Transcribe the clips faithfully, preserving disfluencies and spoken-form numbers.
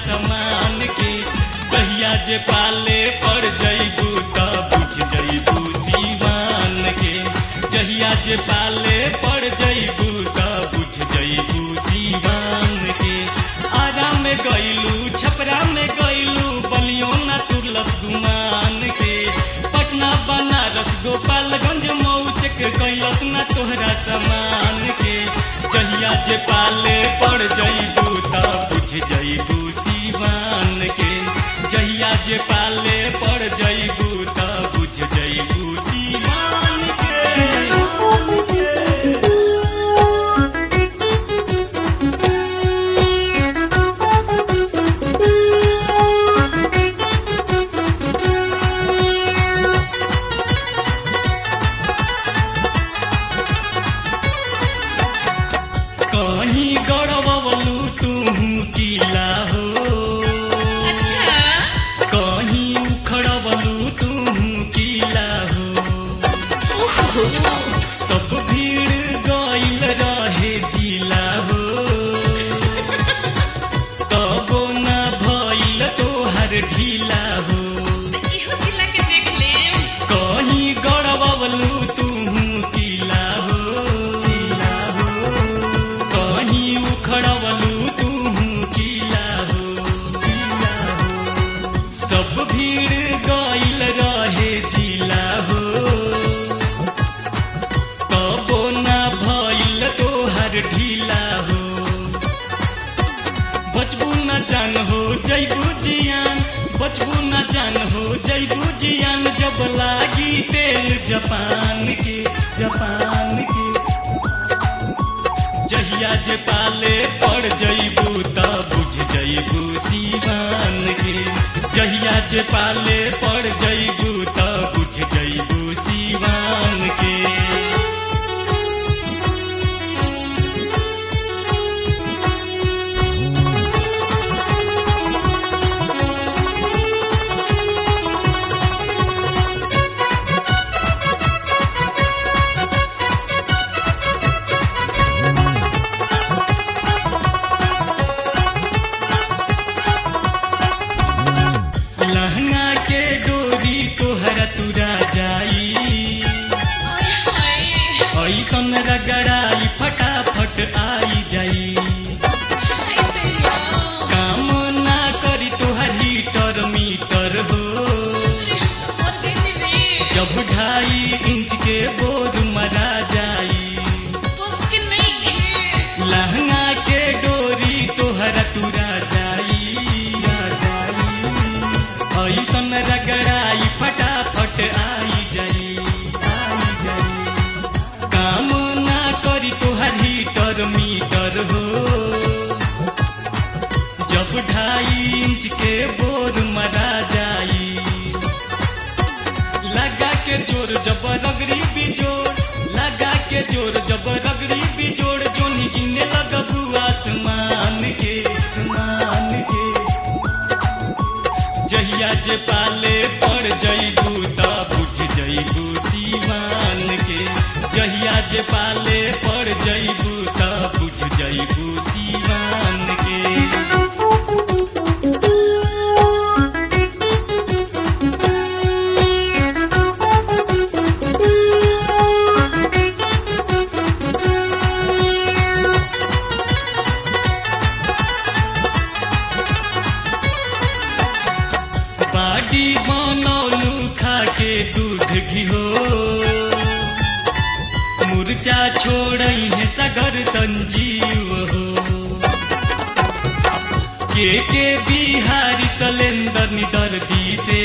समान के। जहिया जे पाले पड़ जइबू त बुझ जइबू सीवान के। जहिया जे पाले पड़ जइबू त बुझ जइबू सीवान के। आरा में गइलू छपरा में गइलू बलियो ना तुरलस गुमान के। पटना बनारस गोपालगंज मऊ चेक कैलस ना तोहरा समान के। जहिया जे पाले पड़ जइबू त बुझ जइबू सीवान के। जहिया जे पाले पड़ जइबू त बुझ जइबू सीवान के। कहीं गड़बलू तू किला हो, अच्छा कहीं उखड़बलू तू किला हो। ओहो सब भीड़ गइल रहे जिला हो, तबो ना भइल तोहर ढीला हो। तो इहो जिला के देख लेम। कहीं गड़बलू तू किला हो, कहीं उखड़बलू तू किला हो। सब भीड़ गइल रहे जिला हो, तबो ना भइल तोहर ढीला हो। बचबू ना जान हो जइबू जियान, बचबू ना जान हो जइबू जियान। जब लागी तेल जापान के, जापान के। जहिया जे पाले पड़ जइबू त बुझ जइबू सीवान के। जहिया जे पाले पड़ जइबू त बुझ जइबू सीवान के। लहंगा के डोरी तोहरा तुरा जाई, आय हाय ऐसन रगड़ाई फटाफट आई जाई। हाय दैया। काम ना करी तोहर हीटर मीटर हो, अरे हम तो मर गइली रे। जब ढाई इंच के बोर मरा जाई। बस के नहीं खे। लहंगा के डोरी तोहरा तुरा जाई, ऐसन रगड़ाई फटाफट आई जाई, आई जाई। काम ना करी तोहर हीटर मीटर हो, जब ढाई इंच के बोर मरा जाई। लगा के जोर जब रगड़ी बिजोड़, लगा के जोर जब रगड़ी बिजोड़। जोनी गिने लगबू आसमान के, आसमान के। जहिया जे पाले पड़ जइबू त बुझ जइबू सीवान के। जहिया जे पाले पड़ जइबू त बुझ जइबू सीवान के। बाडी बनौलू खा के दूध घी हो, मुर्चा छोड़ई है सगर संजीव हो। के के बिहारी सलेंदर निदर्दी से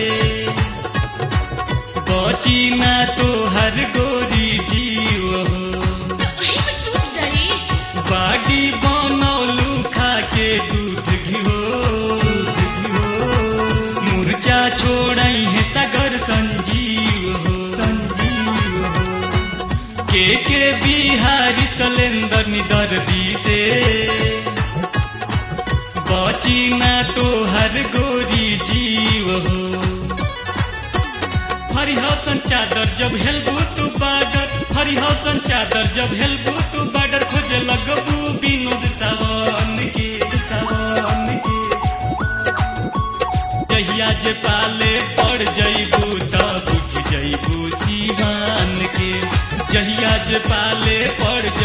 बची ना तोहर गोरी जीव हो। तो वहीं पे टूट जाई। बाडी बनौलू खा के दूध घी हो, मुर्चा छोड़ई है सगर संजीव हो, संजीव हो। के के बिहारी सलेंदर निदर्दी से बची ना तोहर गोरी जीव हो। हरिहसन चादर जब हेलबू तू बाडर, हरिहसन चादर जब हेलबू तू बाडर। खोज लगबू विनोद सावन के, सावन के। जे पाले पड़ जइबू त बुझ जइबू सिवान के जहिया जे पाले पड़